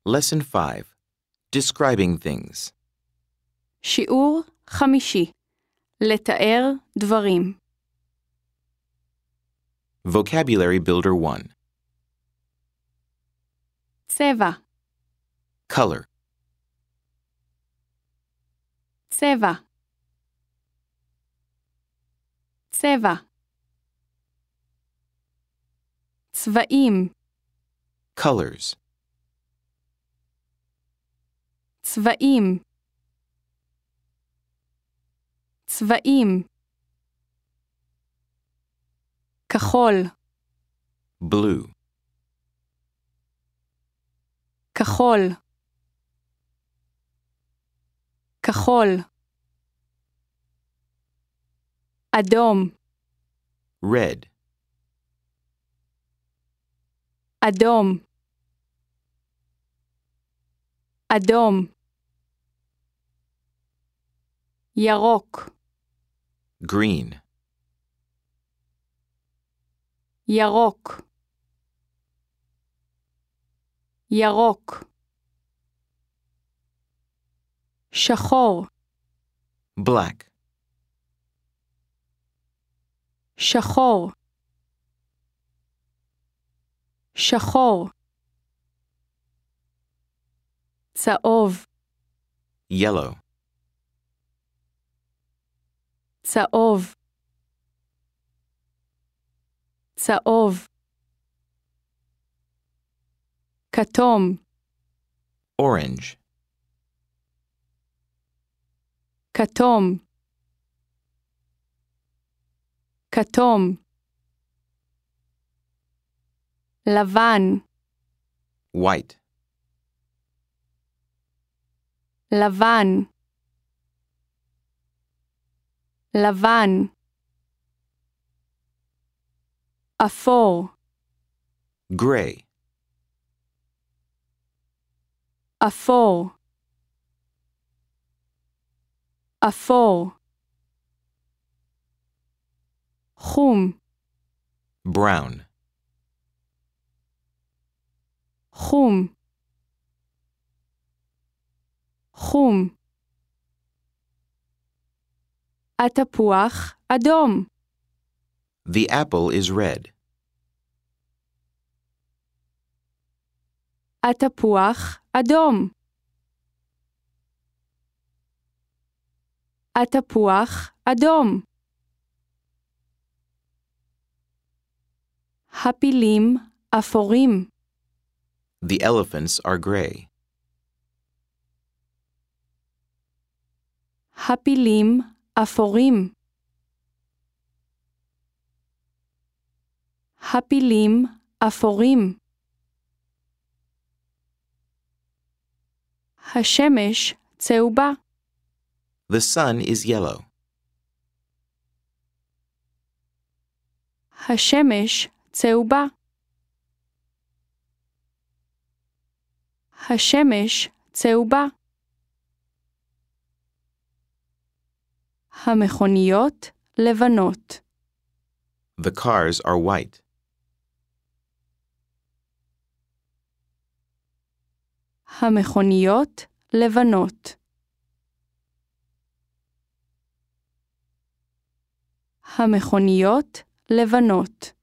Lesson 5. Describing things. שיעור 5. לתאר דברים. Vocabulary Builder 1. צבע, Color. צבע. צבע. צבעים, Colors. צבעים. צבעים. כחול, Blue. כחול. כחול. אדום, Red. אדום. אדום. ירוק, Green. ירוק. ירוק. שחור, Black. שחור. שחור. צהוב, Yellow. צהוב. צהוב. כתום, Orange. כתום. כתום. לבן, White. לבן. לבן. אפור, Gray. אפור. אפור. חום, Brown. חום. חום. התפוח אדום. The apple is red. התפוח אדום. התפוח אדום. הפילים אפורים. The elephants are gray. הפילים אפורים. הפילים אפורים. השמש צהובה. The sun is yellow. השמש צהובה. השמש צהובה. המכוניות לבנות. The cars are white. המכוניות לבנות. המכוניות לבנות.